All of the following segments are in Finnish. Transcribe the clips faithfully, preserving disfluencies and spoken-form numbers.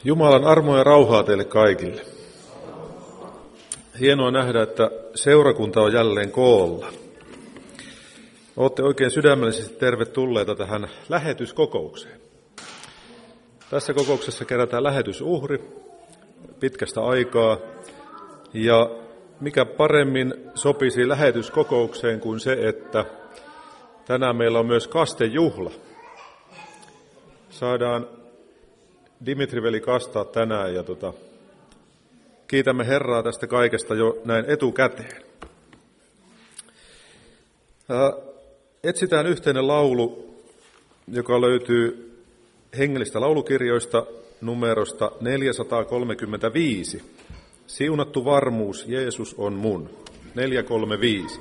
Jumalan armoa ja rauhaa teille kaikille. Hienoa nähdä, että seurakunta on jälleen koolla. Olette oikein sydämellisesti tervetulleita tähän lähetyskokoukseen. Tässä kokouksessa kerätään lähetysuhri pitkästä aikaa. Ja mikä paremmin sopisi lähetyskokoukseen kuin se, että tänään meillä on myös kastejuhla. Saadaan Dimitri-veli kastaa tänään ja tota, kiitämme Herraa tästä kaikesta jo näin etukäteen. Ää, etsitään yhteinen laulu, joka löytyy hengellistä laulukirjoista numerosta neljäsataakolmekymmentäviisi. Siunattu varmuus, Jeesus on mun. neljäsataakolmekymmentäviisi.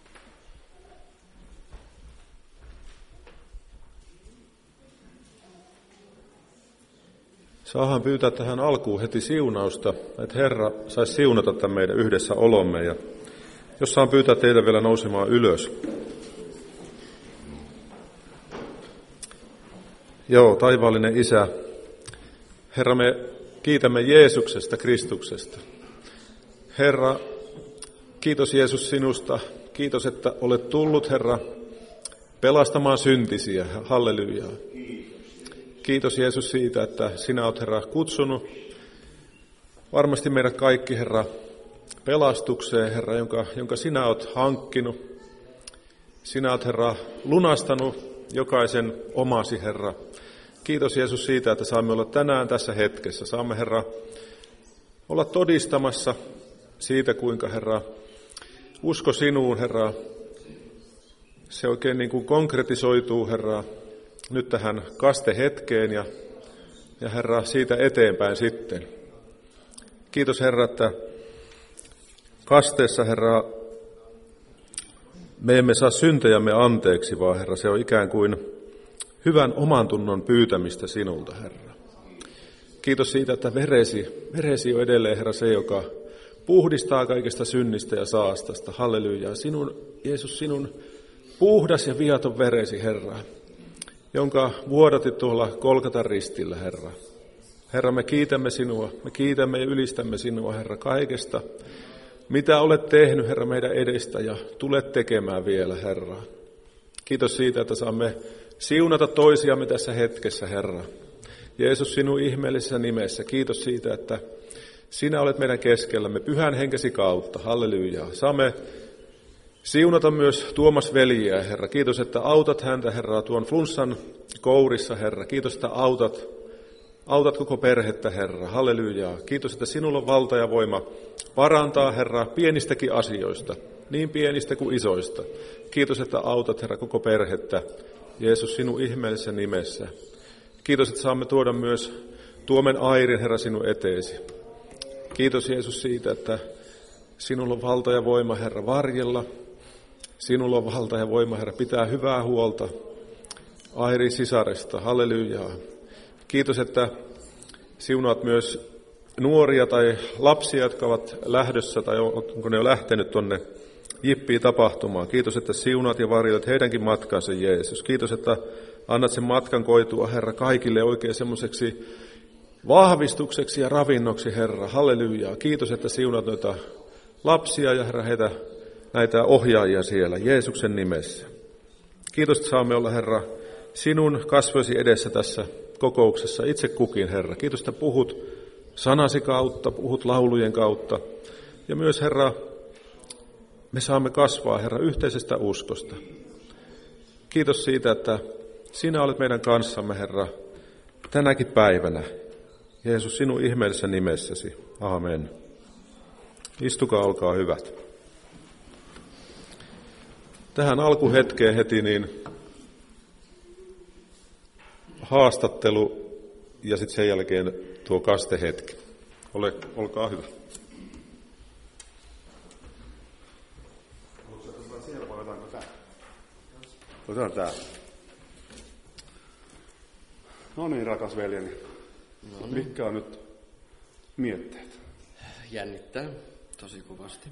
Saahan pyytää tähän alkuun heti siunausta, että Herra saisi siunata tämän meidän yhdessä olomme. Ja jos saan pyytää teitä vielä nousemaan ylös. Joo, taivaallinen Isä. Herra, me kiitämme Jeesuksesta, Kristuksesta. Herra, kiitos Jeesus sinusta. Kiitos, että olet tullut, Herra, pelastamaan syntisiä. Hallelujaa. Kiitos Jeesus siitä, että sinä olet, Herra, kutsunut varmasti meidät kaikki, Herra, pelastukseen, Herra, jonka, jonka sinä olet hankkinut. Sinä olet, Herra, lunastanut jokaisen omasi, Herra. Kiitos Jeesus siitä, että saamme olla tänään tässä hetkessä. Saamme, Herra, olla todistamassa siitä, kuinka, Herra, usko sinuun, Herra, se oikein niin kuin konkretisoituu, Herra, nyt tähän kastehetkeen ja, ja Herra, siitä eteenpäin sitten. Kiitos Herra, että kasteessa, Herra, me emme saa syntejämme anteeksi, vaan Herra, se on ikään kuin hyvän oman tunnon pyytämistä sinulta, Herra. Kiitos siitä, että veresi, veresi on edelleen, Herra, se, joka puhdistaa kaikesta synnistä ja saastasta. Halleluja. Sinun, Jeesus, sinun puhdas ja viaton veresi, Herra, jonka vuodatit tuolla Golgatan ristillä, Herra. Herra, me kiitämme sinua, me kiitämme ja ylistämme sinua, Herra, kaikesta, mitä olet tehnyt, Herra, meidän edestä ja tulet tekemään vielä, Herra. Kiitos siitä, että saamme siunata toisiamme tässä hetkessä, Herra. Jeesus, sinun ihmeellisessä nimessä, kiitos siitä, että sinä olet meidän keskellämme pyhän henkesi kautta. Hallelujaa. Saamme siunata myös Tuomas veljeä, Herra. Kiitos, että autat häntä, Herra, tuon flunssan kourissa, Herra. Kiitos, että autat, autat koko perhettä, Herra. Hallelujaa. Kiitos, että sinulla on valta ja voima parantaa, Herra, pienistäkin asioista, niin pienistä kuin isoista. Kiitos, että autat, Herra, koko perhettä. Jeesus, sinun ihmeellisessä nimessä. Kiitos, että saamme tuoda myös Tuomen Airin, Herra, sinun eteesi. Kiitos, Jeesus, siitä, että sinulla on valta ja voima, Herra, varjella. Sinulla on valta ja voima, Herra, pitää hyvää huolta Airin sisaresta. Hallelujaa. Kiitos, että siunaat myös nuoria tai lapsia, jotka ovat lähdössä tai onko ne jo lähtenyt tuonne Jippiin-tapahtumaan. Kiitos, että siunaat ja varjelet heidänkin matkansa, Jeesus. Kiitos, että annat sen matkan koitua, Herra, kaikille oikein semmoiseksi vahvistukseksi ja ravinnoksi, Herra. Hallelujaa. Kiitos, että siunaat noita lapsia ja, Herra, heitä, näitä ohjaajia siellä Jeesuksen nimessä. Kiitos, että saamme olla, Herra, sinun kasvojesi edessä tässä kokouksessa itse kukin, Herra. Kiitos, että puhut sanasi kautta, puhut laulujen kautta. Ja myös, Herra, me saamme kasvaa, Herra, yhteisestä uskosta. Kiitos siitä, että sinä olet meidän kanssamme, Herra, tänäkin päivänä. Jeesus, sinun ihmeellisessä nimessäsi. Amen. Istukaa, olkaa hyvät. Tähän alkuhetkeen heti niin haastattelu ja sitten sen jälkeen tuo kastehetki. Ole, olkaa hyvä. Otetaan tää. No niin, rakas veljeni. No niin. Mitkä on nyt mietteet? Jännittää tosi kovasti.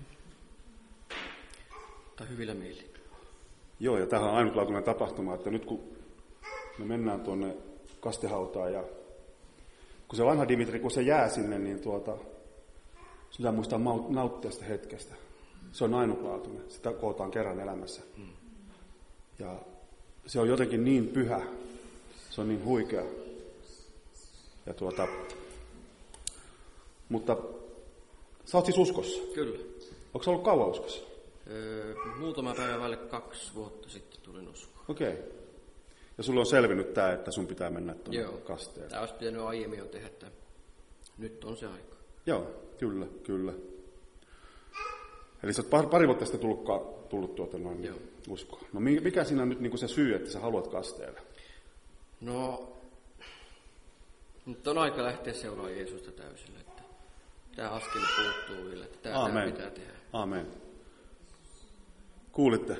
Mutta hyvillä mieli. Joo, ja tämähän on ainutlaatuinen tapahtuma, että nyt kun me mennään tuonne kastehautaan ja kun se vanha Dimitri, kun se jää sinne, niin tuota, sun pitää muistaa nauttia sitä hetkestä. Se on ainutlaatuinen. Sitä kootaan kerran elämässä. Ja se on jotenkin niin pyhä. Se on niin huikea. Ja tuota, mutta sä oot siis uskossa? Kyllä. Onko sä ollut kauan uskossa? Öö, muutama päivä välle kaksi vuotta sitten tulin uskoon. Okei. Okay. Ja sulla on selvinnyt tää, että sun pitää mennä tuonne kasteelle. Tämä olisi pitänyt aiemmin jo tehdä, että nyt on se aika. Joo, kyllä, kyllä. Eli sä oot pari vuotta sitten tullut, tullut tuota noin niin uskoon. No mikä siinä on nyt niin kuin se syy, että sä haluat kasteelle? No, nyt on aika lähteä seuraamaan Jeesusta täysillä. Että tämä askel puuttuu vielä, että tämä, tämä pitää tehdä. Aamen. Kuulitte?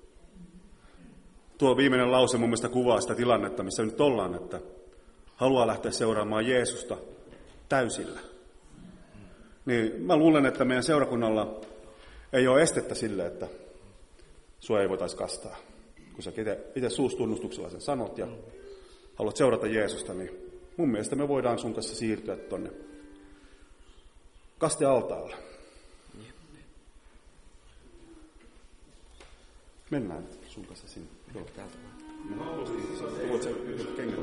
Tuo viimeinen lause mun mielestä kuvaa sitä tilannetta, missä nyt ollaan, että haluaa lähteä seuraamaan Jeesusta täysillä. Niin mä luulen, että meidän seurakunnalla ei ole estettä sille, että sua ei voitaisi kastaa. Kun sä itse suustunnustuksella sen sanot ja haluat seurata Jeesusta, niin mun mielestä me voidaan sun kanssa siirtyä tonne kastealtaalle. Mennään sun kanssa sinne. Joo. Voit sä kengät?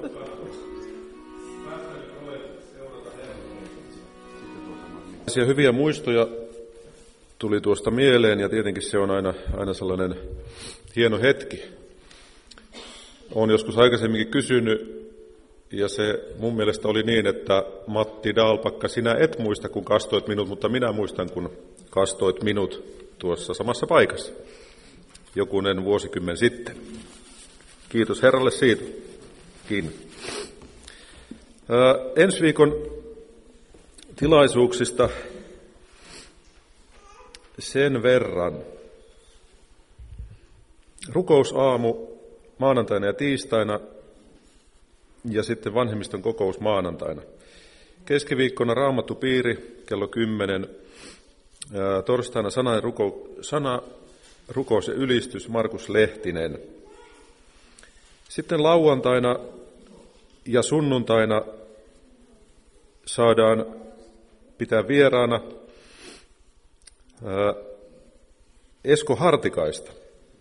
Hyviä muistoja tuli tuosta mieleen ja tietenkin se on aina, aina sellainen hieno hetki. Olen joskus aikaisemminkin kysynyt ja se mun mielestä oli niin, että Matti Dalpakka, sinä et muista kun kastoit minut, mutta minä muistan kun kastoit minut tuossa samassa paikassa jokunen vuosikymmen sitten. Kiitos Herralle siitä. Kiinni. Ää, ensi viikon tilaisuuksista sen verran. Rukousaamu maanantaina ja tiistaina ja sitten vanhemmiston kokous maanantaina. Keskiviikkona Raamattupiiri kello kymmenen. Ää, torstaina sana, ruko, sana, rukous ja ylistys Markus Lehtinen. Sitten lauantaina ja sunnuntaina saadaan pitää vieraana ää, Esko Hartikaista.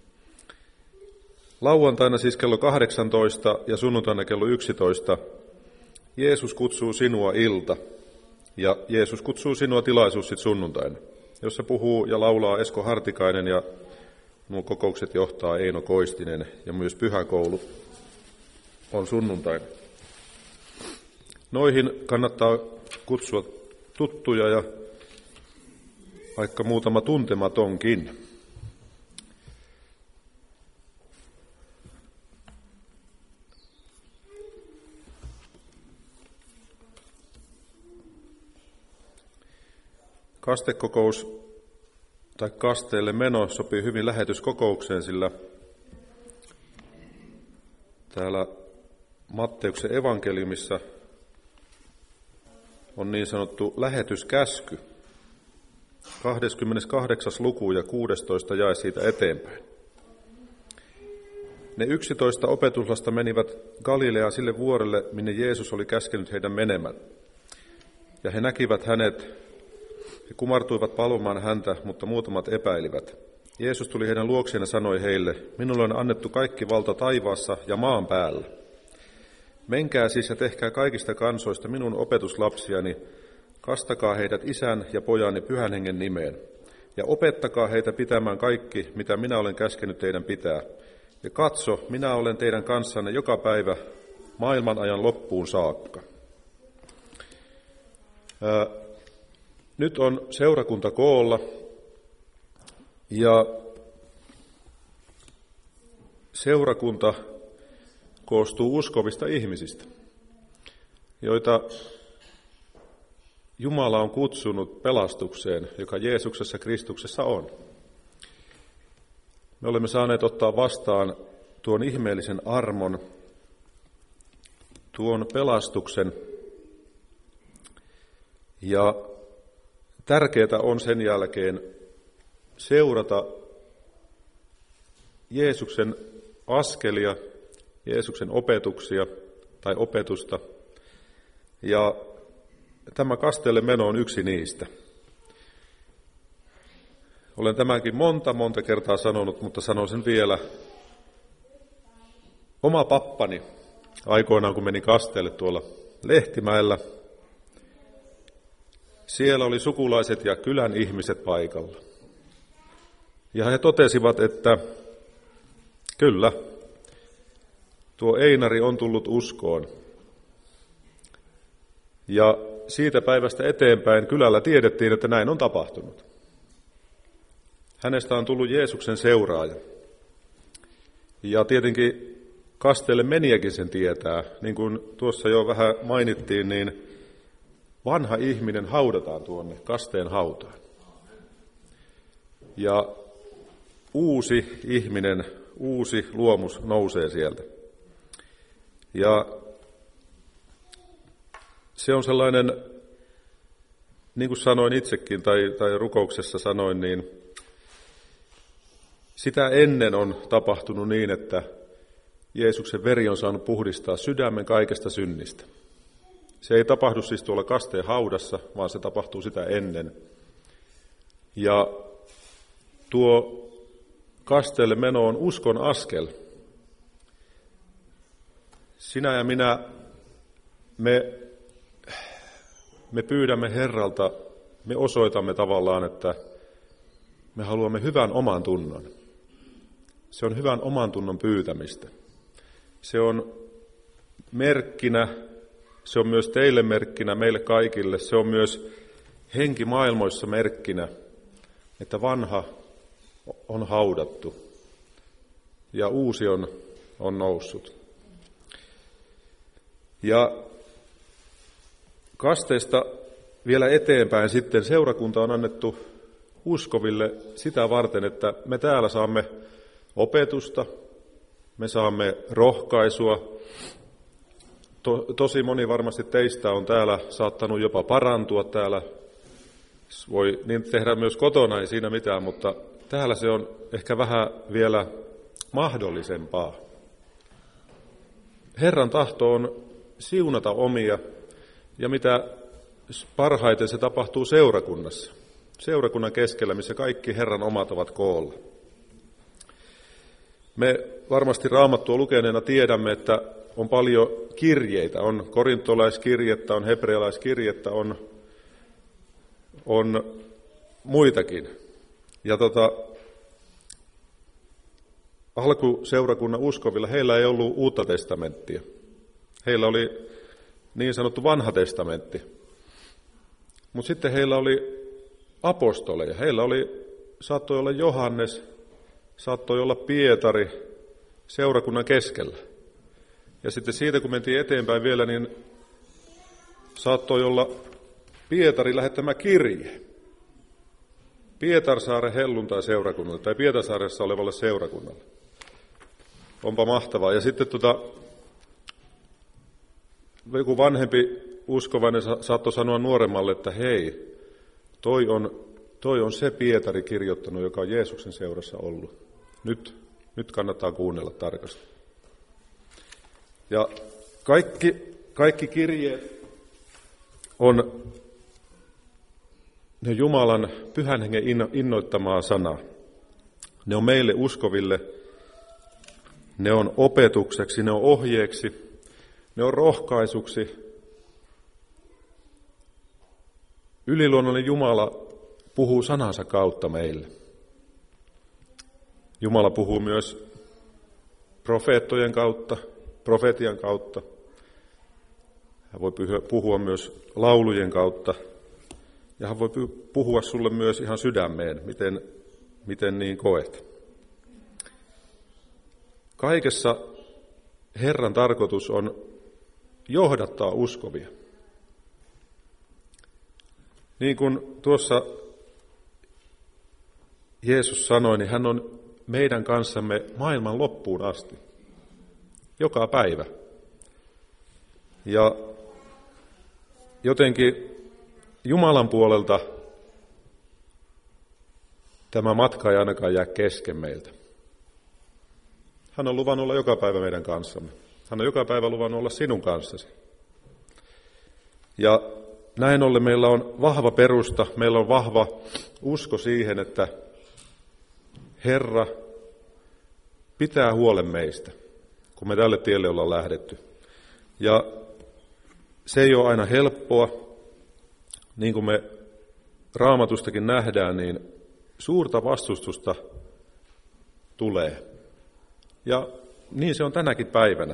Lauantaina siis kello kahdeksantoista ja sunnuntaina kello yksitoista. Jeesus kutsuu sinua ilta ja Jeesus kutsuu sinua tilaisuus sitten sunnuntaina, jossa puhuu ja laulaa Esko Hartikainen ja nuo kokoukset johtaa Eino Koistinen ja myös pyhäkoulu on sunnuntaina. Noihin kannattaa kutsua tuttuja ja vaikka muutama tuntematonkin. Kastekokous tai kasteelle meno sopii hyvin lähetyskokoukseen, sillä täällä Matteuksen evankeliumissa on niin sanottu lähetyskäsky, kahdeskymmeneskahdeksas luku ja kuudestoista jae siitä eteenpäin. Ne yksitoista opetuslasta menivät Galileaan sille vuorelle, minne Jeesus oli käskenyt heidän menemään. Ja he näkivät hänet. He kumartuivat palvomaan häntä, mutta muutamat epäilivät. Jeesus tuli heidän luokseen ja sanoi heille, minulle on annettu kaikki valta taivaassa ja maan päällä. Menkää siis ja tehkää kaikista kansoista minun opetuslapsiani, kastakaa heidät isän ja pojan ja pyhän hengen nimeen, ja opettakaa heitä pitämään kaikki, mitä minä olen käskenyt teidän pitää. Ja katso, minä olen teidän kanssanne joka päivä maailman ajan loppuun saakka. Ää, Nyt on seurakunta koolla ja seurakunta koostuu uskovista ihmisistä, joita Jumala on kutsunut pelastukseen, joka Jeesuksessa Kristuksessa on. Me olemme saaneet ottaa vastaan tuon ihmeellisen armon, tuon pelastuksen ja tärkeää on sen jälkeen seurata Jeesuksen askelia, Jeesuksen opetuksia tai opetusta Ja tämä kasteelle meno on yksi niistä. Olen tämänkin monta, monta kertaa sanonut, mutta sanon sen vielä. Oma pappani, aikoinaan kun meni kasteelle tuolla Lehtimäellä, siellä oli sukulaiset ja kylän ihmiset paikalla. Ja he totesivat, että kyllä, tuo Einari on tullut uskoon. Ja siitä päivästä eteenpäin kylällä tiedettiin, että näin on tapahtunut. Hänestä on tullut Jeesuksen seuraaja. Ja tietenkin kasteelle menijäkin sen tietää. Niin kuin tuossa jo vähän mainittiin, niin vanha ihminen haudataan tuonne kasteen hautaan. Ja uusi ihminen, uusi luomus nousee sieltä. Ja se on sellainen, niin kuin sanoin itsekin tai, tai rukouksessa sanoin, niin sitä ennen on tapahtunut niin, että Jeesuksen veri on saanut puhdistaa sydämen kaikesta synnistä. Se ei tapahdu siis tuolla kasteen haudassa, vaan se tapahtuu sitä ennen. Ja tuo kasteelle meno on uskon askel. Sinä ja minä, me, me pyydämme Herralta, me osoitamme tavallaan, että me haluamme hyvän oman tunnon. Se on hyvän oman tunnon pyytämistä. Se on merkkinä, se on myös teille merkkinä, meille kaikille. Se on myös henkimaailmoissa merkkinä, että vanha on haudattu ja uusi on, on noussut. Ja kasteesta vielä eteenpäin sitten seurakunta on annettu uskoville sitä varten, että me täällä saamme opetusta, me saamme rohkaisua. To, tosi moni varmasti teistä on täällä saattanut jopa parantua täällä. Voi niin tehdä myös kotona, ei siinä mitään, mutta täällä se on ehkä vähän vielä mahdollisempaa. Herran tahto on siunata omia, ja mitä parhaiten se tapahtuu seurakunnassa. Seurakunnan keskellä, missä kaikki Herran omat ovat koolla. Me varmasti Raamattua lukeneena tiedämme, että on paljon kirjeitä. On korintolaiskirjettä, on hebrealaiskirjettä, on, on muitakin. Ja tota, alkuseurakunnan uskovilla heillä ei ollut uutta testamenttia. Heillä oli niin sanottu vanha testamentti. Mutta sitten heillä oli apostoleja. Heillä oli, saattoi olla Johannes, saattoi olla Pietari seurakunnan keskellä. Ja sitten siitä, kun mentiin eteenpäin vielä, niin saattoi olla Pietari lähettämä kirje Pietarsaaren helluntai-seurakunnalle tai Pietarsaaressa olevalle seurakunnalle. Onpa mahtavaa. Ja sitten tuota, joku vanhempi uskovainen saattoi sanoa nuoremmalle, että hei, toi on, toi on se Pietari kirjoittanut, joka on Jeesuksen seurassa ollut. Nyt, nyt kannattaa kuunnella tarkasti. Ja kaikki, kaikki kirjeet on ne Jumalan pyhän hengen innoittamaa sanaa. Ne on meille uskoville, ne on opetukseksi, ne on ohjeeksi, ne on rohkaisuksi. Yliluonnollinen Jumala puhuu sanansa kautta meille. Jumala puhuu myös profeettojen kautta, profetian kautta. Hän voi puhua myös laulujen kautta. Ja hän voi puhua sulle myös ihan sydämeen, miten, miten niin koet. Kaikessa Herran tarkoitus on johdattaa uskovia. Niin kuin tuossa Jeesus sanoi, niin hän on meidän kanssamme maailman loppuun asti. Joka päivä. Ja jotenkin Jumalan puolelta tämä matka ei ainakaan jää kesken meiltä. Hän on luvannut olla joka päivä meidän kanssamme. Hän on joka päivä luvannut olla sinun kanssasi. Ja näin ollen meillä on vahva perusta, meillä on vahva usko siihen, että Herra pitää huolen meistä, kun me tälle tielle ollaan lähdetty. Ja se ei ole aina helppoa, niin kuin me Raamatustakin nähdään, niin suurta vastustusta tulee. Ja niin se on tänäkin päivänä.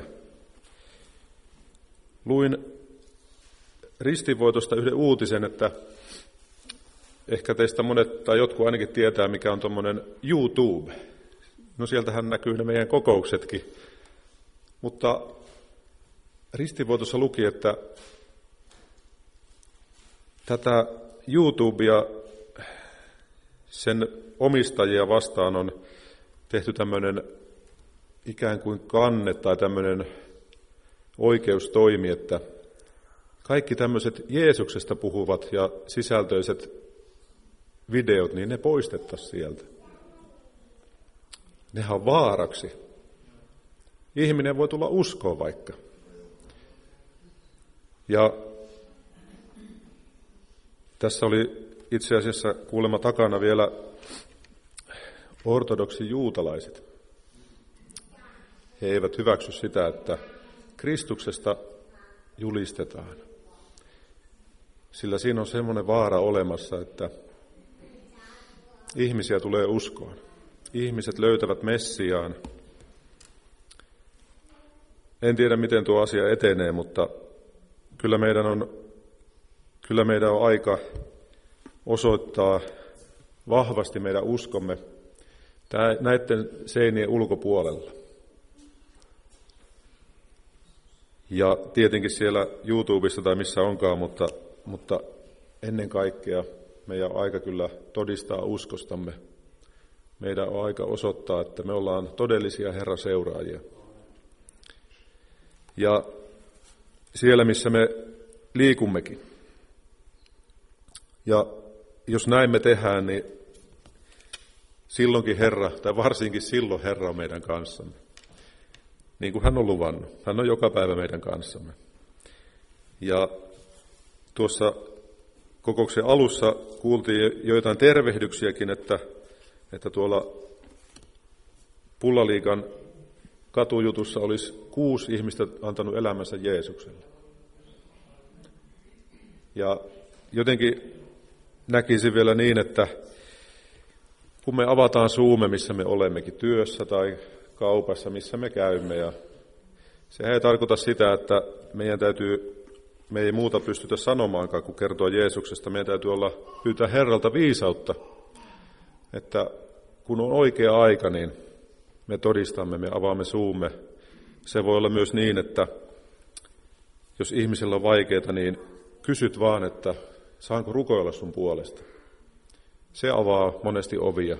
Luin ristinvoitosta yhden uutisen, että ehkä teistä monet tai jotkut ainakin tietää, mikä on tuommoinen YouTube. No sieltähän näkyy ne meidän kokouksetkin. Mutta ristinvoitossa luki, että tätä YouTubea, sen omistajia vastaan on tehty tämmöinen ikään kuin kanne tai tämmöinen oikeustoimi, että kaikki tämmöiset Jeesuksesta puhuvat ja sisältöiset videot, niin ne poistettaisiin sieltä. Nehän on vaaraksi. Ihminen voi tulla uskoon vaikka. Ja tässä oli itse asiassa kuulemma takana vielä ortodoksi juutalaiset. He eivät hyväksy sitä, että Kristuksesta julistetaan. Sillä siinä on semmoinen vaara olemassa, että ihmisiä tulee uskoon. Ihmiset löytävät Messiaan. En tiedä, miten tuo asia etenee, mutta kyllä meidän on, kyllä meidän on aika osoittaa vahvasti meidän uskomme näiden seinien ulkopuolella. Ja tietenkin siellä YouTubessa tai missä onkaan, mutta, mutta ennen kaikkea meidän on aika kyllä todistaa uskostamme. Meidän on aika osoittaa, että me ollaan todellisia Herran seuraajia. Ja siellä, missä me liikummekin. Ja jos näin me tehdään, niin silloinkin Herra, tai varsinkin silloin Herra on meidän kanssamme. Niin kuin hän on luvannut. Hän on joka päivä meidän kanssamme. Ja tuossa kokouksen alussa kuultiin joitain tervehdyksiäkin, että, että tuolla Pullaliigan katujutussa olisi kuusi ihmistä antanut elämänsä Jeesukselle. Ja jotenkin näkisin vielä niin, että kun me avataan suumme, missä me olemmekin työssä tai kaupassa, missä me käymme, ja sehän ei tarkoita sitä, että meidän täytyy, me ei muuta pystytä sanomaankaan kuin kertoa Jeesuksesta. Meidän täytyy olla, pyytää Herralta viisautta, että kun on oikea aika, niin me todistamme, me avaamme suumme. Se voi olla myös niin, että jos ihmisellä on vaikeaa, niin kysyt vaan, että saanko rukoilla sun puolesta. Se avaa monesti ovia.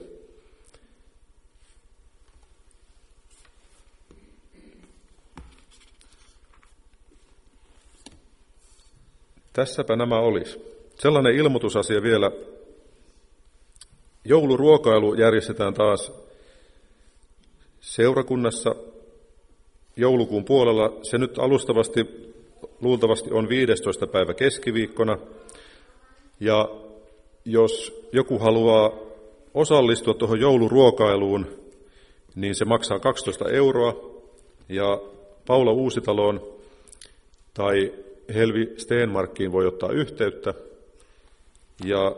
Tässäpä nämä olisi. Sellainen ilmoitusasia vielä. Jouluruokailu järjestetään taas seurakunnassa joulukuun puolella. Se nyt alustavasti luultavasti on viidestoista päivä keskiviikkona. Ja jos joku haluaa osallistua tuohon jouluruokailuun, niin se maksaa kaksitoista euroa. Ja Paula Uusitaloon tai Helvi Stenmarkkiin voi ottaa yhteyttä. Ja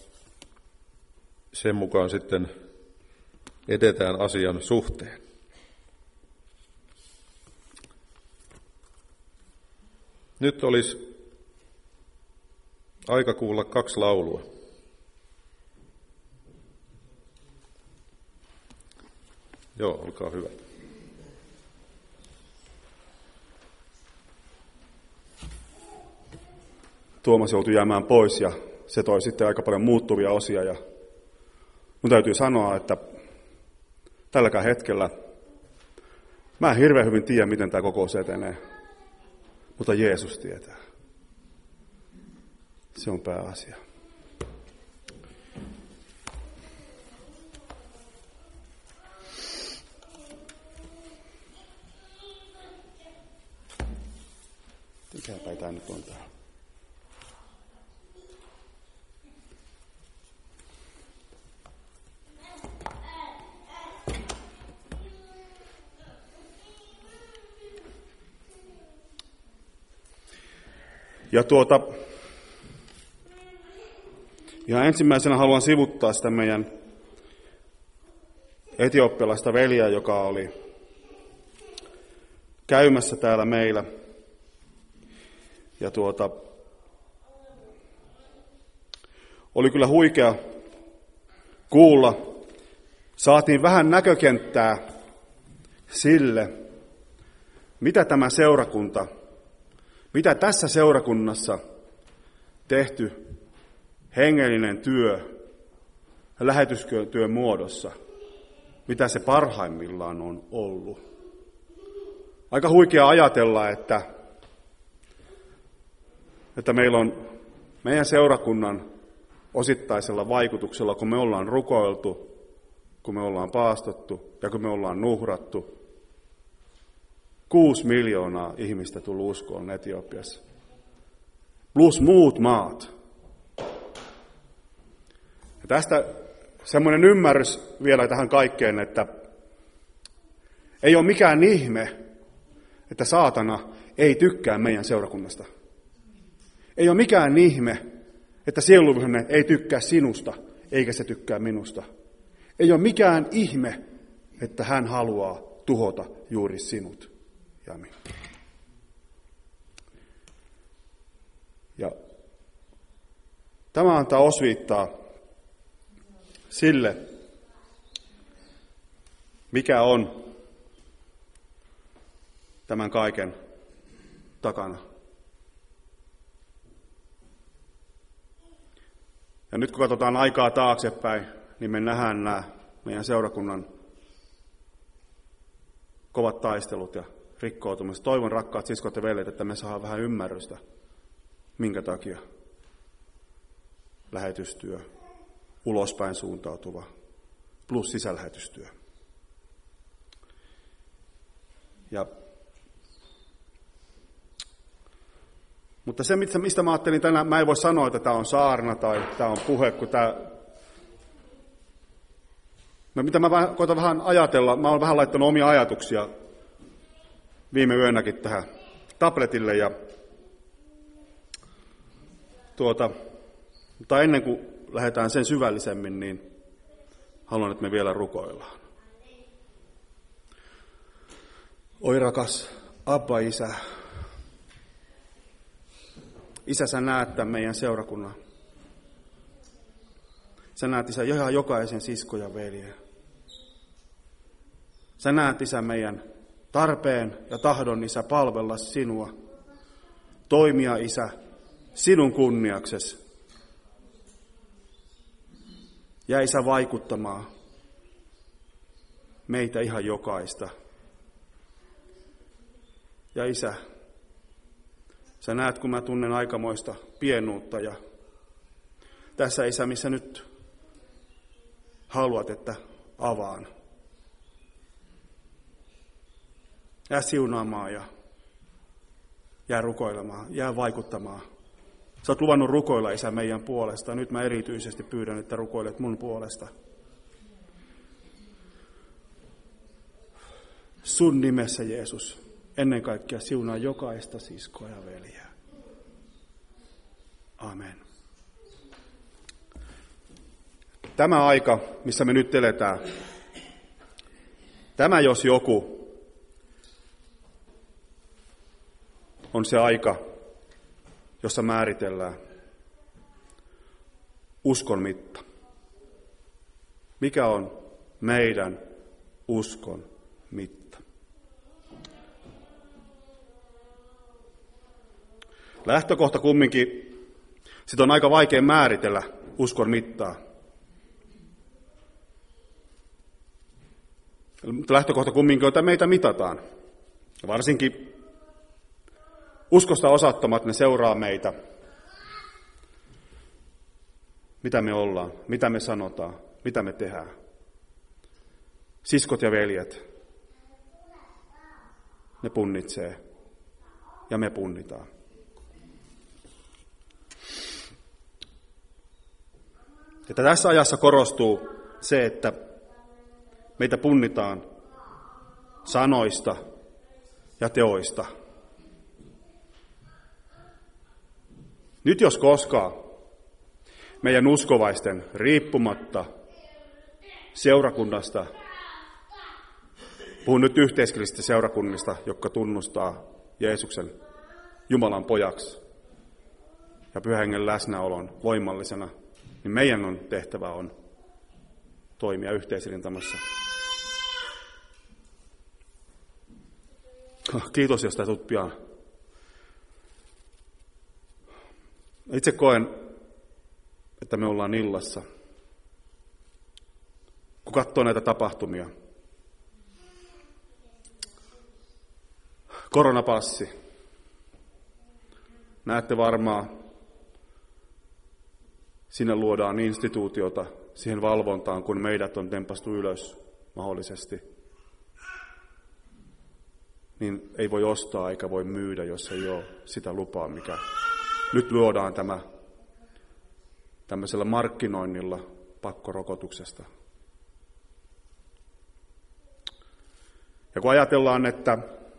sen mukaan sitten edetään asian suhteen. Nyt olisi aika kuulla kaksi laulua. Joo, olkaa hyvä. Tuomas joutui jäämään pois ja se toi sitten aika paljon muuttuvia osia. Ja mun täytyy sanoa, että tälläkään hetkellä mä en hirveän hyvin tiedä, miten tämä kokous etenee, mutta Jeesus tietää. Se on pääasia. Mikäpä tämä nyt on täällä? Ja tuota, ja ensimmäisenä haluan sivuttaa sitä meidän etiopialaista veljeä, joka oli käymässä täällä meillä. Ja tuota, oli kyllä huikea kuulla. Saatiin vähän näkökenttää sille, mitä tämä seurakunta, mitä tässä seurakunnassa tehty hengellinen työ lähetystyön muodossa, mitä se parhaimmillaan on ollut. Aika huikea ajatella, että, että meillä on meidän seurakunnan osittaisella vaikutuksella, kun me ollaan rukoiltu, kun me ollaan paastottu ja kun me ollaan nuhrattu, kuusi miljoonaa ihmistä tullut uskoon Etiopiassa. Plus muut maat. Ja tästä semmoinen ymmärrys vielä tähän kaikkeen, että ei ole mikään ihme, että saatana ei tykkää meidän seurakunnasta. Ei ole mikään ihme, että sieluvihollinen ei tykkää sinusta, eikä se tykkää minusta. Ei ole mikään ihme, että hän haluaa tuhota juuri sinut ja minua. Ja tämä antaa osviittaa sille, mikä on tämän kaiken takana. Ja nyt kun katsotaan aikaa taaksepäin, niin me nähdään nämä meidän seurakunnan kovat taistelut ja rikkoutumiset. Toivon, rakkaat siskot ja veljet, että me saadaan vähän ymmärrystä, minkä takia lähetystyö, ulospäin suuntautuva, plus sisälähetystyö. Ja, mutta se, mistä mä ajattelin tänään, mä en voi sanoa, että tämä on saarna tai tämä on puhe, kun tämä... No, mitä mä koitan vähän ajatella, mä oon vähän laittanut omia ajatuksia viime yönäkin tähän tabletille ja tuota, mutta ennen kuin lähdetään sen syvällisemmin, niin haluan, että me vielä rukoillaan. Oi rakas Abba, Isä. Isä, sä näet tämän meidän seurakunnan. Sä näet, Isä, ihan jokaisen sisko ja veljeä. Sä näet, Isä, meidän tarpeen ja tahdon, Isä, palvella sinua. Toimia, Isä, sinun kunniaksesi. Ja, Isä, vaikuttamaan meitä ihan jokaista. Ja, Isä, sä näet, kun mä tunnen aikamoista pienuutta ja tässä, Isä, missä nyt haluat, että avaan. Jää siunaamaan ja jää rukoilemaan, jää vaikuttamaan. Sä oot luvannut rukoilla, Isä, meidän puolesta. Nyt mä erityisesti pyydän, että rukoilet mun puolesta. Sun nimessä, Jeesus, ennen kaikkea siunaa jokaista siskoa ja veljeä. Amen. Tämä aika, missä me nyt eletään, tämä jos joku on se aika, jossa määritellään uskon mitta. Mikä on meidän uskon mitta? Lähtökohta kumminkin, sitä on aika vaikea määritellä uskon mittaa. Lähtökohta kumminkin on, että meitä mitataan. Ja varsinkin uskosta osattomat, ne seuraa meitä. Mitä me ollaan, mitä me sanotaan, mitä me tehdään. Siskot ja veljet, ne punnitsee ja me punnitaan. Että tässä ajassa korostuu se, että meitä punnitaan sanoista ja teoista. Nyt jos koskaan meidän uskovaisten riippumatta seurakunnasta, puhun nyt yhteiskristillisistä seurakunnista, jotka tunnustaa Jeesuksen Jumalan pojaksi ja Pyhän Hengen läsnäolon voimallisena, niin meidän on tehtävä on toimia yhteisrintamassa. Kiitos, jos tulet pian. Itse koen, että me ollaan illassa. Kun katsoo näitä tapahtumia. Koronapassi. Näette varmaan, sinne luodaan instituutiota siihen valvontaan, kun meidät on tempastu ylös mahdollisesti. Niin ei voi ostaa eikä voi myydä, jos ei ole sitä lupaa, mikä nyt luodaan tämä tämmöisellä markkinoinnilla pakkorokotuksesta. Ja kun ajatellaan, että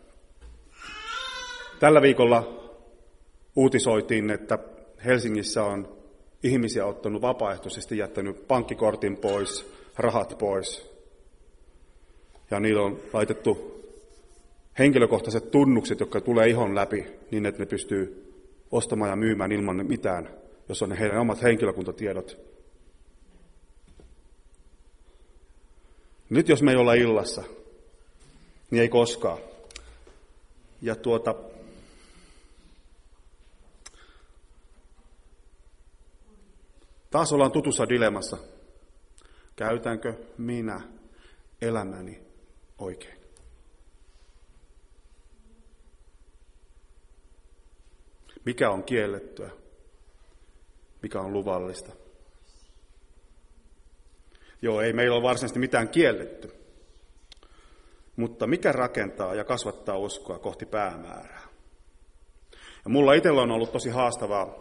tällä viikolla uutisoitiin, että Helsingissä on ihmisiä ottanut vapaaehtoisesti, jättänyt pankkikortin pois, rahat pois. Ja niillä on laitettu henkilökohtaiset tunnukset, jotka tulee ihon läpi, niin että ne pystyy ostamaan ja myymään ilman mitään, jos on ne heidän omat henkilökuntatiedot. Nyt jos me ei olla illassa, niin ei koskaan. Ja tuota, taas ollaan tutussa dilemmassa. Käytänkö minä elämäni oikein? Mikä on kiellettyä? Mikä on luvallista? Joo, ei meillä ole varsinaisesti mitään kielletty. Mutta mikä rakentaa ja kasvattaa uskoa kohti päämäärää? Ja mulla itsellä on ollut tosi haastavaa.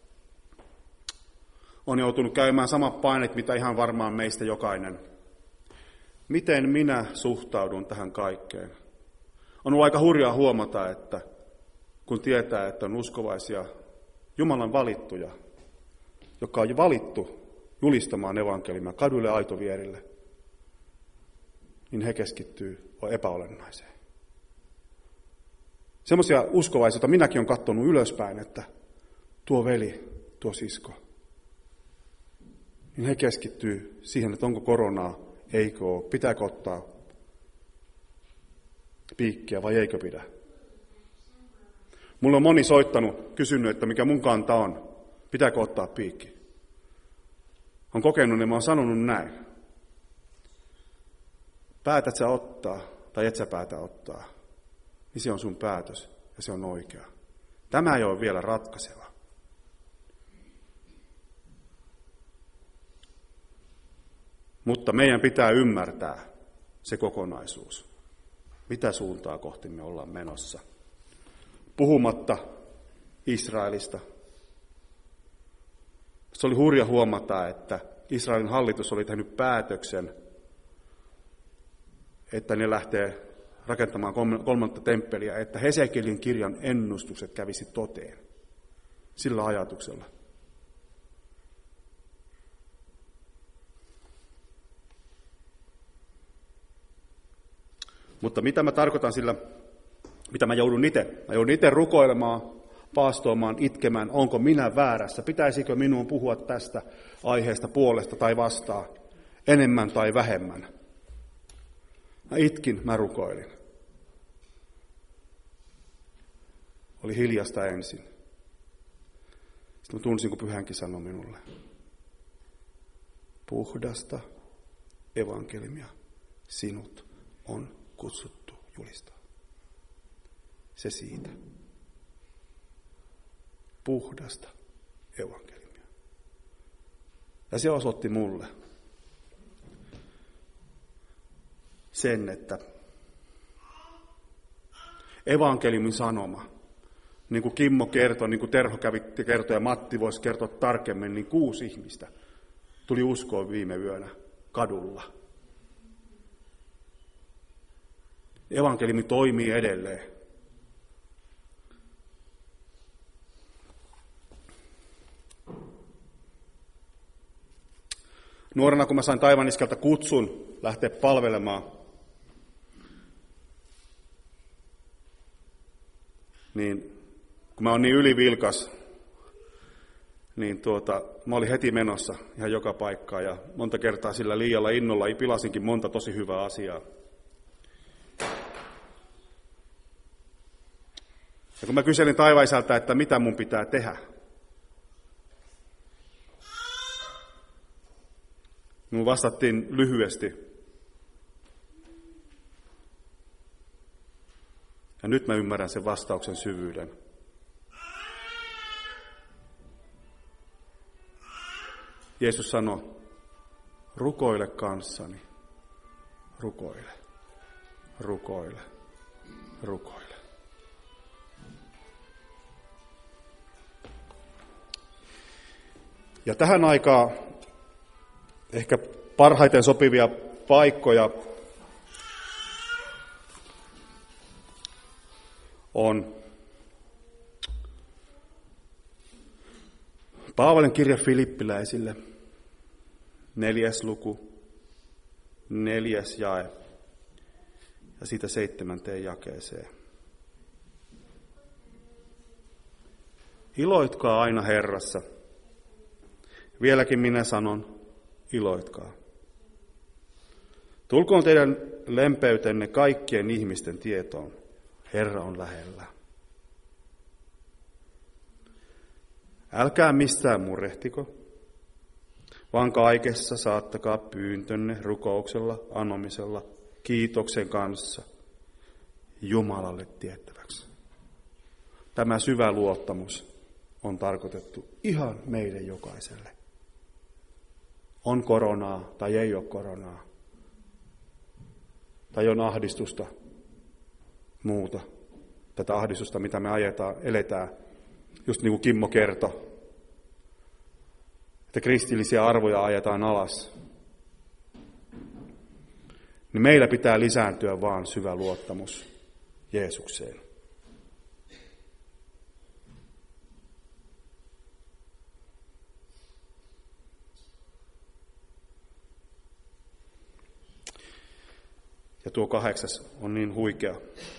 On joutunut käymään samat paineet, mitä ihan varmaan meistä jokainen. Miten minä suhtaudun tähän kaikkeen? On ollut aika hurjaa huomata, että kun tietää, että on uskovaisia Jumalan valittuja, jotka on jo valittu julistamaan evankeliumia kaduille ja aitovierille, niin he keskittyy epäolennaiseen. Semmoisia uskovaisia, joita minäkin olen katsonut ylöspäin, että tuo veli, tuo sisko, niin he keskittyy siihen, että onko koronaa, eikö ole, pitääkö ottaa piikkiä vai eikö pidä. Mulla on moni soittanut, kysynyt, että mikä mun kanta on, pitääkö ottaa piikki. Olen kokenut, niin mä oon sanonut näin. Päätät sä ottaa tai et sä päätä ottaa, niin se on sun päätös ja se on oikea. Tämä ei ole vielä ratkaiseva. Mutta meidän pitää ymmärtää se kokonaisuus, mitä suuntaa kohti me ollaan menossa. Puhumatta Israelista. Se oli hurja huomata, että Israelin hallitus oli tehnyt päätöksen, että ne lähtee rakentamaan kolmatta temppeliä, että Hesekielin kirjan ennustukset kävisi toteen. Sillä ajatuksella. Mutta mitä mä tarkoitan sillä, mitä mä joudun itse? Mä joudun itse rukoilemaan, paastoamaan, itkemään, onko minä väärässä? Pitäisikö minun puhua tästä aiheesta puolesta tai vastaan, enemmän tai vähemmän? Mä itkin, mä rukoilin. Oli hiljasta ensin. Sitten mä tunsin, kun Pyhä Henki sanoi minulle. Puhdasta evankeliumia sinut on kutsuttu julistaa. Se siitä. Puhdasta evankeliumia. Ja se osoitti mulle sen, että evankeliumin sanoma, niin kuin Kimmo kertoi, niin kuin Terho kävi kertoi ja Matti voisi kertoa tarkemmin, niin kuusi ihmistä tuli uskoon viime yönä kadulla. Evankeliumi toimii edelleen. Nuorena, kun mä sain taivaniskelta kutsun lähteä palvelemaan, niin kun mä oon niin ylivilkas, niin tuota, mä olin heti menossa ihan joka paikkaan ja monta kertaa sillä liialla innolla pilasinkin monta tosi hyvää asiaa. Ja kun mä kyselin taivaisältä, että mitä mun pitää tehdä, mun vastattiin lyhyesti. Ja nyt mä ymmärrän sen vastauksen syvyyden. Jeesus sanoi, rukoile kanssani, rukoile, rukoile, rukoile. Ja tähän aikaan ehkä parhaiten sopivia paikkoja on Paavalin kirja Filippiläisille, neljäs luku, neljäs jae ja siitä seitsemänteen jakeeseen. Iloitkaa aina Herrassa. Vieläkin minä sanon, iloitkaa. Tulkoon teidän lempeytenne kaikkien ihmisten tietoon. Herra on lähellä. Älkää mistään murehtiko, vaan kaikessa saattakaa pyyntönne rukouksella, anomisella, kiitoksen kanssa Jumalalle tiettäväksi. Tämä syvä luottamus on tarkoitettu ihan meille jokaiselle. On koronaa tai ei ole koronaa. Tai on ahdistusta, muuta. Tätä ahdistusta, mitä me ajetaan, eletään. Just niin kuin Kimmo kertoi. Että kristillisiä arvoja ajetaan alas. Niin meillä pitää lisääntyä vaan syvä luottamus Jeesukseen. Ja tuo kahdeksas on niin huikea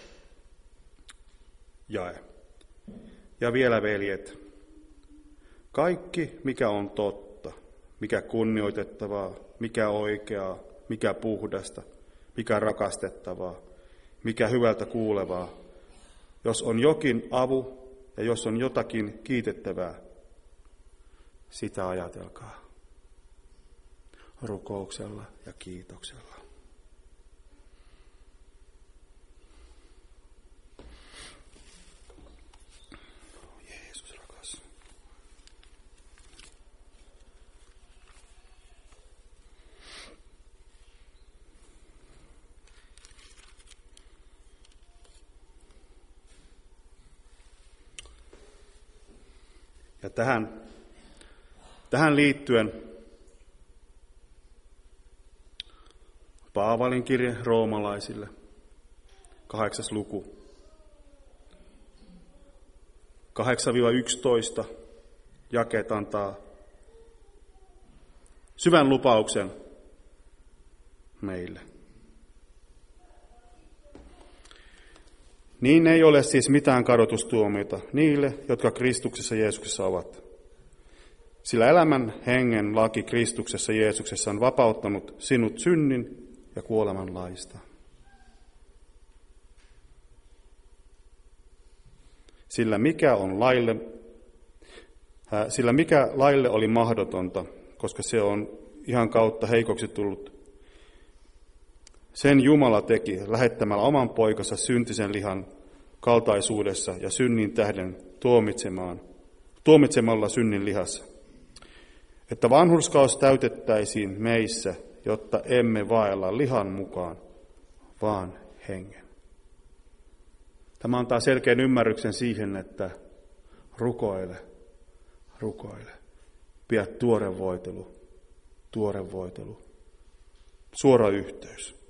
jae. Ja vielä veljet, kaikki mikä on totta, mikä kunnioitettavaa, mikä oikeaa, mikä puhdasta, mikä rakastettavaa, mikä hyvältä kuulevaa, jos on jokin avu ja jos on jotakin kiitettävää, sitä ajatelkaa rukouksella ja kiitoksella. Ja tähän, tähän liittyen Paavalin kirje roomalaisille, kahdeksas luku, kahdeksan yksitoista jakeet antaa syvän lupauksen meille. Niin ei ole siis mitään kadotustuomiota niille, jotka Kristuksessa Jeesuksessa ovat. Sillä elämän hengen laki Kristuksessa Jeesuksessa on vapauttanut sinut synnin ja kuoleman laista. Sillä mikä on laille, äh, sillä mikä laille oli mahdotonta, koska se on ihan kautta heikoksi tullut, sen Jumala teki lähettämällä oman poikansa syntisen lihan kaltaisuudessa ja synnin tähden tuomitsemaan, tuomitsemalla synnin lihassa. Että vanhurskaus täytettäisiin meissä, jotta emme vaella lihan mukaan, vaan hengen. Tämä antaa selkeän ymmärryksen siihen, että rukoile, rukoile. Pidä tuore voitelu, tuore voitelu, suora yhteys.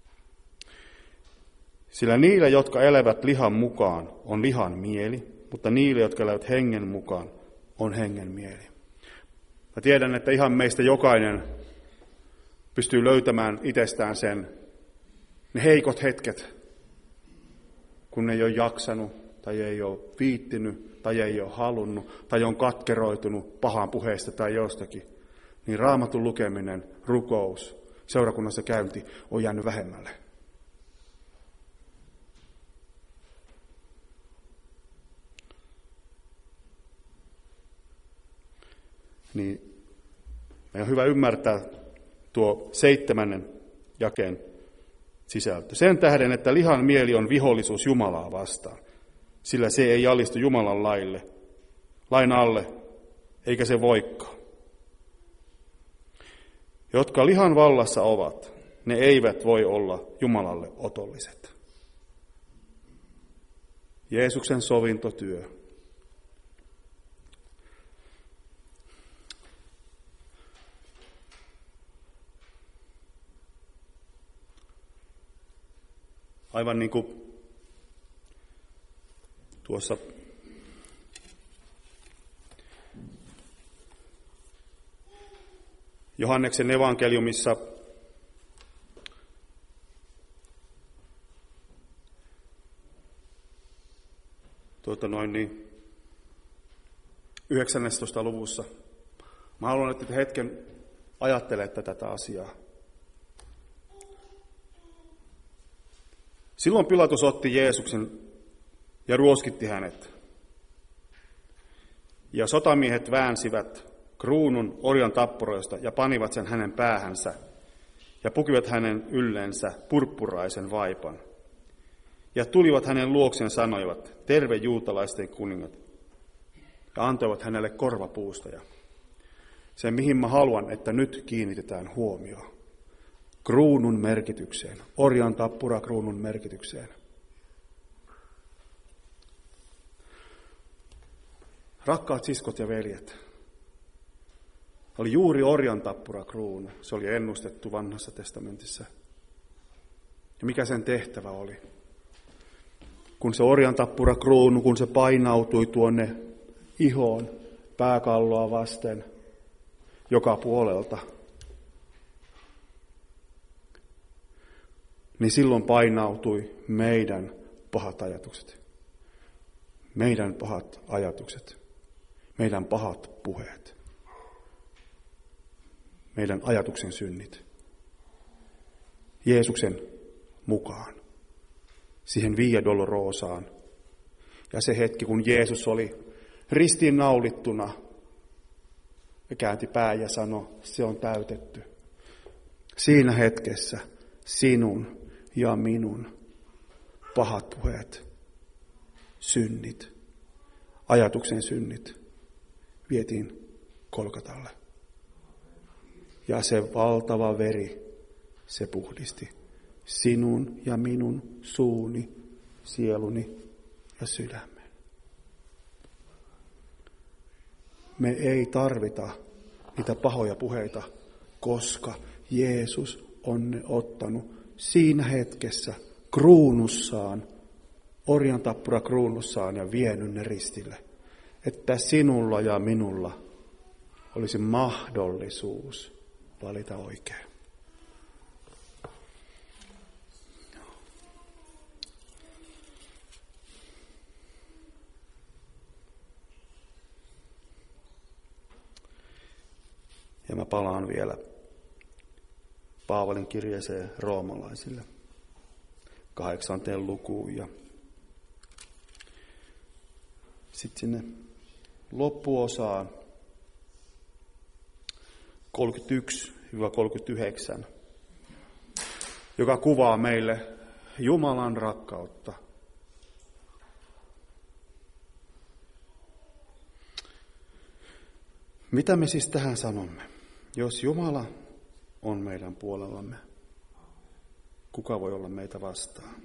Sillä niillä, jotka elävät lihan mukaan, on lihan mieli, mutta niille, jotka elävät hengen mukaan, on hengen mieli. Mä tiedän, että ihan meistä jokainen pystyy löytämään itsestään sen, ne heikot hetket, kun ei ole jaksanut, tai ei ole viittinyt, tai ei ole halunnut, tai on katkeroitunut pahan puheesta tai jostakin, niin Raamatun lukeminen, rukous, seurakunnassa käynti on jäänyt vähemmälle. Niin meidän on hyvä ymmärtää tuo seitsemännen jakeen sisältö. Sen tähden, että lihan mieli on vihollisuus Jumalaa vastaan, sillä se ei alistu Jumalan laille, lain alle, eikä se voikaan. Jotka lihan vallassa ovat, ne eivät voi olla Jumalalle otolliset. Jeesuksen sovintotyö. Aivan niin kuin tuossa Johanneksen evankeliumissa tuota noin niin yhdeksännentoista luvussa. Mä haluan, että te hetken ajattelette tätä asiaa. Silloin Pilatus otti Jeesuksen ja ruoskitti hänet. Ja sotamiehet väänsivät kruunun orjan tappuroista ja panivat sen hänen päähänsä ja pukivat hänen yllensä purppuraisen vaipan. Ja tulivat hänen luokseen sanoivat, terve juutalaisten kuningat, ja antoivat hänelle korvapuustoja. Se, mihin mä haluan, että nyt kiinnitetään huomioon. Kruunun merkitykseen, orjan tappura kruunun merkitykseen. Rakkaat siskot ja veljet, oli juuri orjan tappura kruunu. Se oli ennustettu Vanhassa testamentissa. Ja mikä sen tehtävä oli? Kun se orjan tappura kruunu, kun se painautui tuonne ihoon pääkalloa vasten joka puolelta, niin silloin painautui meidän pahat ajatukset. Meidän pahat ajatukset. Meidän pahat puheet. Meidän ajatuksen synnit. Jeesuksen mukaan. Siihen Via Dolorosaan. Ja se hetki, kun Jeesus oli ristiinnaulittuna ja käänti pää ja sanoi, se on täytetty. Siinä hetkessä sinun ja minun pahat puheet, synnit, ajatuksen synnit vietiin Kolkatalle. Ja se valtava veri, se puhdisti sinun ja minun suuni, sieluni ja sydämen. Me ei tarvita niitä pahoja puheita, koska Jeesus on ne ottanut siinä hetkessä kruunussaan, orjan tappura kruunussaan ja vienyt ne ristille, että sinulla ja minulla olisi mahdollisuus valita oikein. Ja mä palaan vielä Paavalin kirjeeseen roomalaisille, kahdeksanteen lukuun ja sitten sinne loppuosaan kolmekymmentäyksi kolmekymmentäyhdeksän, joka kuvaa meille Jumalan rakkautta. Mitä me siis tähän sanomme? Jos Jumala on meidän puolellamme, kuka voi olla meitä vastaan?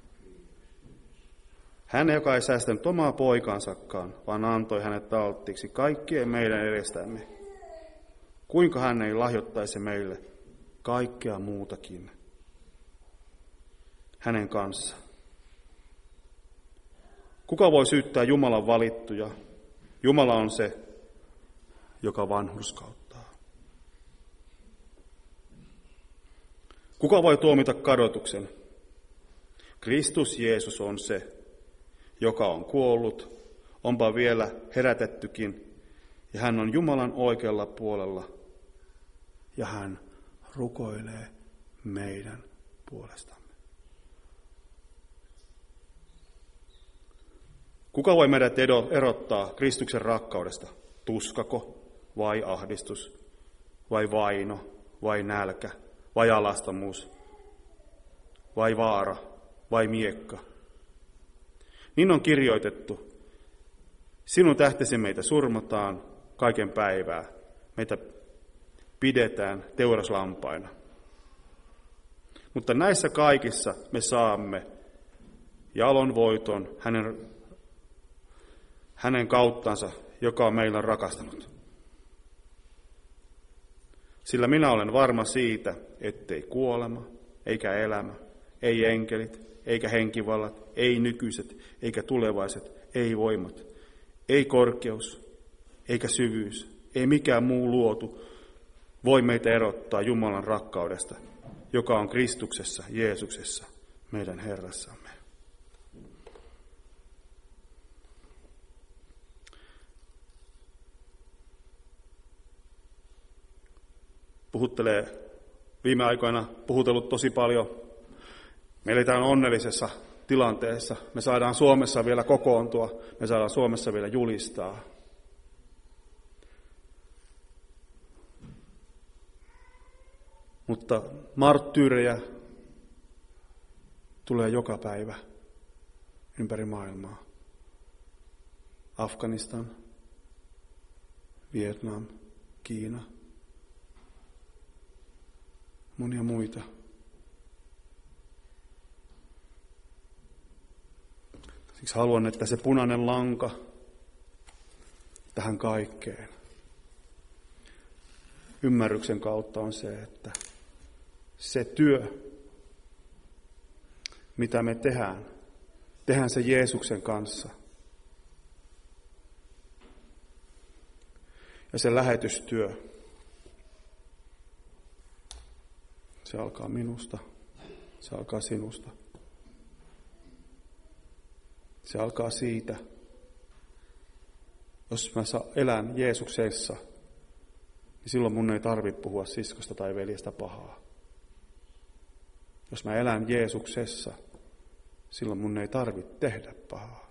Hän, joka ei säästänyt omaa poikansakaan, vaan antoi hänet alttiiksi kaikkien meidän edestämme. Kuinka hän ei lahjoittaisi meille kaikkea muutakin hänen kanssa? Kuka voi syyttää Jumalan valittuja? Jumala on se, joka vanhurskauttaa. Kuka voi tuomita kadotuksen? Kristus Jeesus on se, joka on kuollut, onpa vielä herätettykin, ja hän on Jumalan oikealla puolella, ja hän rukoilee meidän puolestamme. Kuka voi meidät erottaa Kristuksen rakkaudesta? Tuskako vai ahdistus, vai vaino, vai nälkä, vai alastomuus, vai vaara, vai miekka? Niin on kirjoitettu. Sinun tähtesi meitä surmataan kaiken päivää. Meitä pidetään teuraslampaina. Mutta näissä kaikissa me saamme jalon voiton hänen, hänen kauttansa, joka on meillä rakastanut. Sillä minä olen varma siitä, ettei kuolema, eikä elämä, ei enkelit, eikä henkivallat, ei nykyiset, eikä tulevaiset, ei voimat, ei korkeus, eikä syvyys, ei mikään muu luotu voi meitä erottaa Jumalan rakkaudesta, joka on Kristuksessa, Jeesuksessa, meidän Herrassamme. Puhuttelee viime aikoina puhutellut tosi paljon. Me eletään onnellisessa tilanteessa. Me saadaan Suomessa vielä kokoontua. Me saadaan Suomessa vielä julistaa. Mutta marttyyrejä tulee joka päivä ympäri maailmaa. Afganistan, Vietnam, Kiina, monia muita. Siksi haluan, että se punainen lanka tähän kaikkeen ymmärryksen kautta on se, että se työ, mitä me tehdään, tehdään se Jeesuksen kanssa. Ja se lähetystyö, se alkaa minusta, se alkaa sinusta. Se alkaa siitä, jos mä elän Jeesuksessa, niin silloin mun ei tarvitse puhua siskosta tai veljestä pahaa. Jos mä elän Jeesuksessa, silloin mun ei tarvitse tehdä pahaa.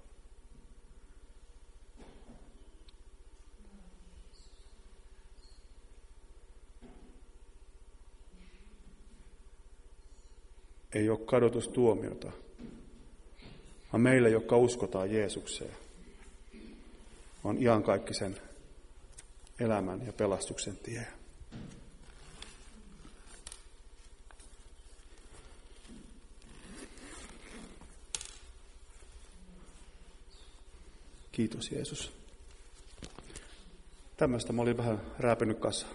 Ei ole kadotustuomiota, vaan meille, jotka uskotaan Jeesukseen, on iankaikkisen elämän ja pelastuksen tie. Kiitos Jeesus. Tämmöistä mä olin vähän rääpinyt kasaan.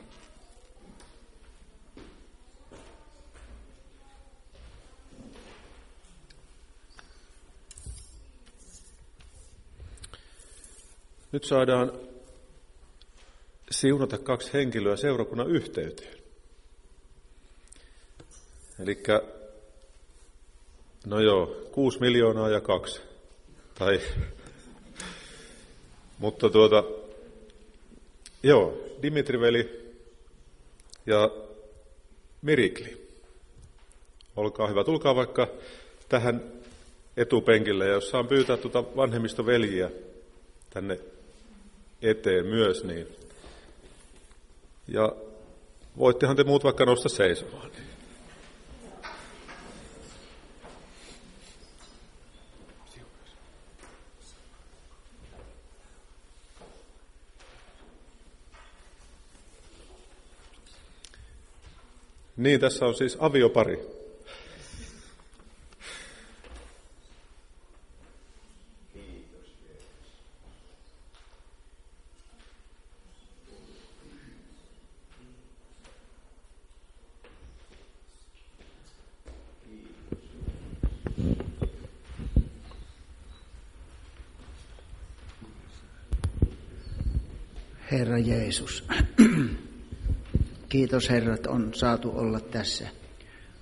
Nyt saadaan siunata kaksi henkilöä seurakunnan yhteyteen. Elikkä, no joo, kuusi miljoonaa ja kaksi. Tai, mutta tuota, joo, Dimitri-veli ja Mirikli. Olkaa hyvä, tulkaa vaikka tähän etupenkille, ja jos saan pyytää tuota vanhemmistoveljiä tänne eteen myös, niin. Ja voittehan te muut vaikka nousta seisomaan. Niin, tässä on siis aviopari. Herra Jeesus, kiitos Herra, että on saatu olla tässä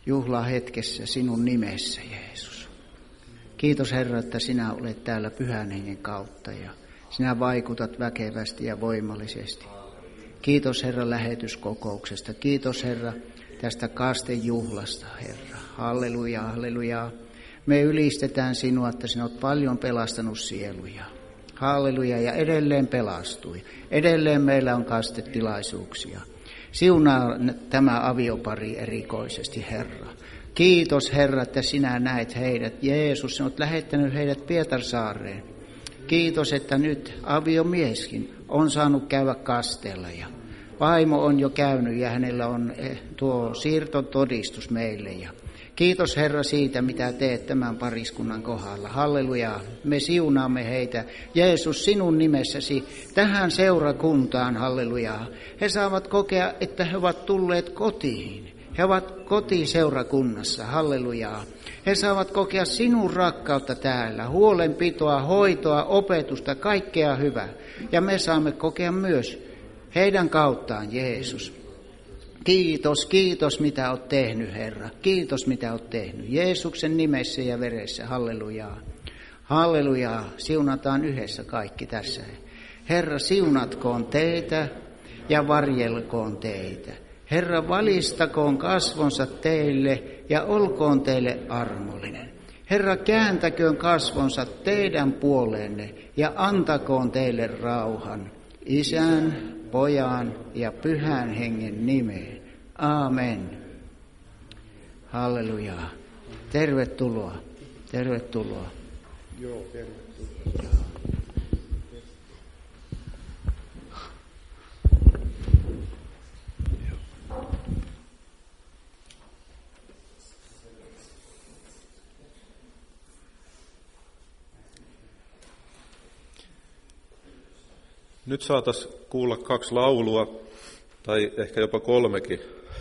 juhlahetkessä sinun nimessä, Jeesus. Kiitos Herra, että sinä olet täällä Pyhän Hengen kautta ja sinä vaikutat väkevästi ja voimallisesti. Kiitos Herra lähetyskokouksesta. Kiitos Herra tästä kastejuhlasta, Herra. Halleluja, halleluja. Me ylistetään sinua, että sinä olet paljon pelastanut sieluja. Halleluja, ja edelleen pelastui. Edelleen meillä on kastetilaisuuksia. Siunaa tämä aviopari erikoisesti, Herra. Kiitos Herra, että sinä näet heidät. Jeesus, sinä olet lähettänyt heidät Pietarsaareen. Kiitos, että nyt aviomieskin on saanut käydä kasteella ja vaimo on jo käynyt ja hänellä on tuo siirtotodistus meille. Ja kiitos Herra siitä, mitä teet tämän pariskunnan kohdalla. Halleluja, me siunaamme heitä. Jeesus, sinun nimessäsi tähän seurakuntaan, halleluja. He saavat kokea, että he ovat tulleet kotiin. He ovat kotiseurakunnassa, hallelujaa. He saavat kokea sinun rakkautta täällä, huolenpitoa, hoitoa, opetusta, kaikkea hyvää. Ja me saamme kokea myös heidän kauttaan, Jeesus. Kiitos, kiitos mitä olet tehnyt, Herra. Kiitos mitä olet tehnyt. Jeesuksen nimessä ja veressä, hallelujaa. Hallelujaa, siunataan yhdessä kaikki tässä. Herra, siunatkoon teitä ja varjelkoon teitä. Herra, valistakoon kasvonsa teille ja olkoon teille armollinen. Herra, kääntäköön kasvonsa teidän puoleenne ja antakoon teille rauhan. Isän, Pojan ja Pyhän Hengen nimeen. Aamen. Halleluja. Tervetuloa. Tervetuloa. Joo, tervetuloa. Nyt saataisiin kuulla kaksi laulua, tai ehkä jopa kolmekin.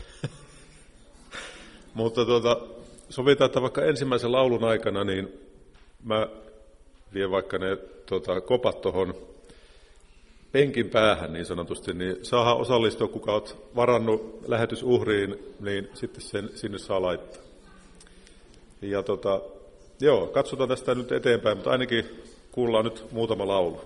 Mutta tuota, sovitaan, että vaikka ensimmäisen laulun aikana, niin mä vien vaikka ne tuota, kopat tuohon penkin päähän niin sanotusti, niin saadaan osallistua, kuka olet varannut lähetysuhriin, niin sitten sen sinne saa laittaa. Ja tuota, joo, katsotaan tästä nyt eteenpäin, mutta ainakin kuullaan nyt muutama laulu.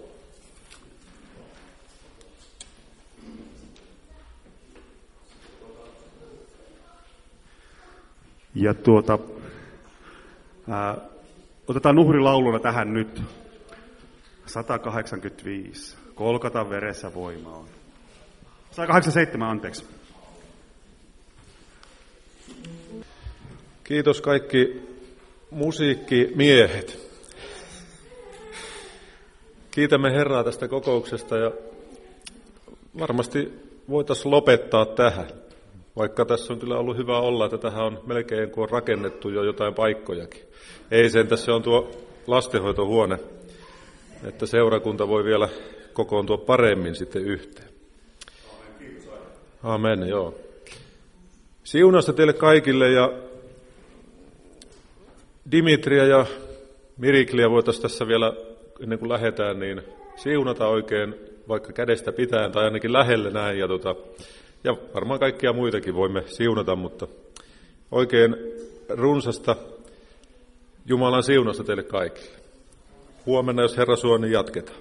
Ja tuota, ää, otetaan uhrilauluna tähän nyt sata kahdeksankymmentäviisi. Kolkatan veressä voima on. sata kahdeksankymmentäseitsemän, anteeksi. Kiitos kaikki musiikkimiehet. Kiitämme Herraa tästä kokouksesta ja varmasti voitaisiin lopettaa tähän. Vaikka tässä on kyllä ollut hyvä olla, että tähän on melkein kun on rakennettu jo jotain paikkojakin. Ei sen, tässä on tuo lastenhoitohuone, että seurakunta voi vielä kokoontua paremmin sitten yhteen. Amen, joo. Siunausta teille kaikille ja Dimitria ja Mirikliä voitaisiin tässä vielä, ennen kuin lähdetään, niin siunata oikein vaikka kädestä pitäen tai ainakin lähelle näin. Ja, tota, ja varmaan kaikkia muitakin voimme siunata, mutta oikein runsasta Jumalan siunasta teille kaikille. Huomenna, jos Herra suo, niin jatketaan.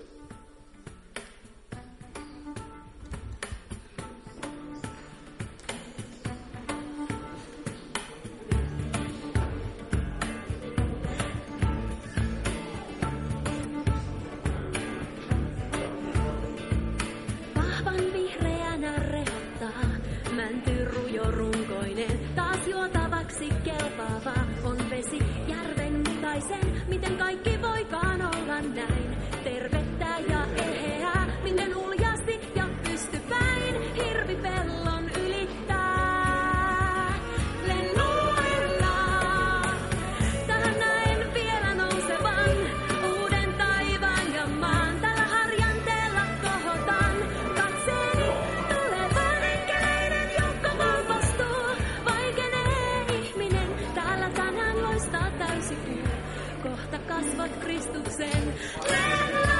Kohta kasvat Kristuksen.